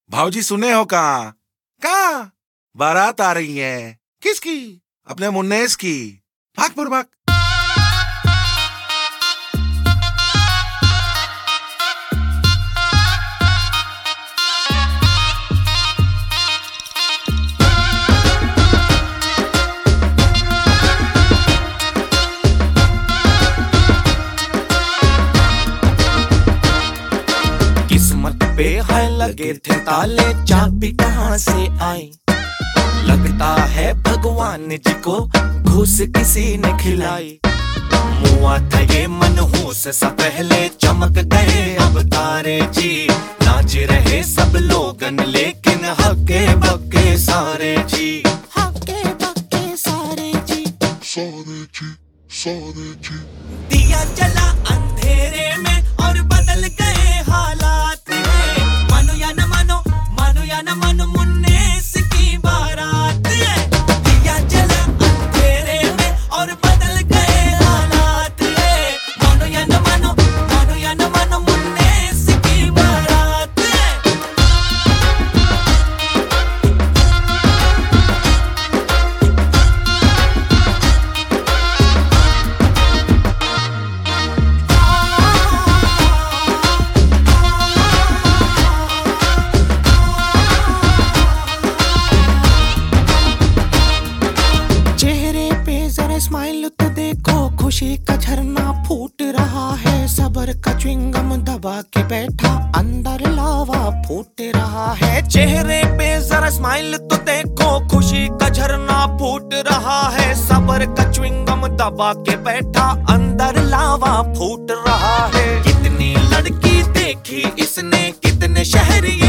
भाऊजी सुने हो कहाँ? कहाँ? बारात आ रही है। किसकी? अपने मुन्नेस की। भाग भाग। किस्मत पे है लगे थे ताले, चाबी कहाँ से आई? लगता है भगवान जी को घूस किसी ने खिलाई। मुआ था ये मनहूस सा पहले, चमक गए अब तारे जी। नाच रहे सब लोगन लेकिन हक्के बक्के सारे जी। हक्के बक्के सारे जी। सारे जी, सारे जी। दिया जला अंधेरे में और बदल गए हालात है। मानो या न मानो, मानो या न मानो, मुन्नेस की बारात है। दिया जला अंधेरे में और बदल गए हालात है। मानो या न मानो, मानो या न मानो, मुन्नेस की बारात है। चेहरे पे जरा स्माइल तो देखो, खुशी का झरना फूट रहा है। सबर का च्युइंगम दबा के बैठा, अंदर लावा फूट रहा है। चेहरे पे जरा स्माइल तो देखो, खुशी का झरना फूट रहा है। सबर का च्युइंगम दबा के बैठा, अंदर लावा फूट रहा है। कितनी लड़की देखी इसने, कितने शहर